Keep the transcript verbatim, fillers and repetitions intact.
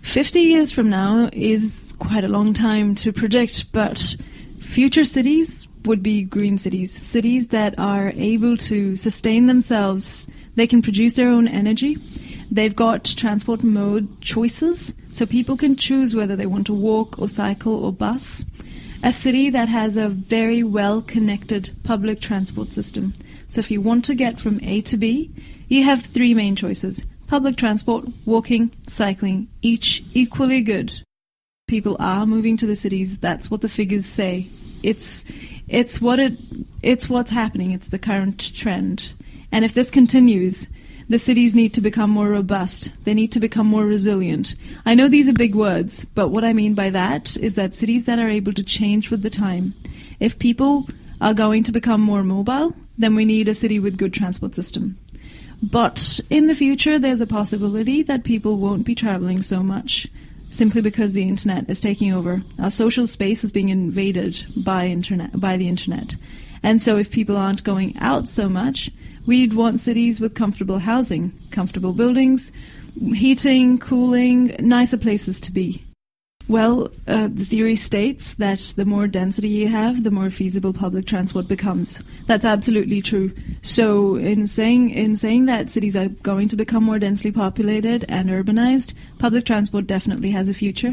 fifty years from now is quite a long time to predict, but future cities would be green cities, cities that are able to sustain themselves. They can produce their own energy. They've got transport mode choices, so people can choose whether they want to walk or cycle or bus. A city that has a very well-connected public transport system. So if you want to get from A to B, you have three main choices. Public transport, walking, cycling, each equally good. People are moving to the cities. That's what the figures say. It's it's what it it's what's happening. It's the current trend. And if this continues, the cities need to become more robust. They need to become more resilient. I know these are big words, but what I mean by that is that cities that are able to change with the time. If people are going to become more mobile, then we need a city with good transport system. But in the future, there's a possibility that people won't be traveling so much, simply because the internet is taking over. Our social space is being invaded by internet, by the internet. And so if people aren't going out so much, we'd want cities with comfortable housing, comfortable buildings, heating, cooling, nicer places to be. Well, uh, the theory states that the more density you have, the more feasible public transport becomes. That's absolutely true. So in saying in saying that cities are going to become more densely populated and urbanized, public transport definitely has a future.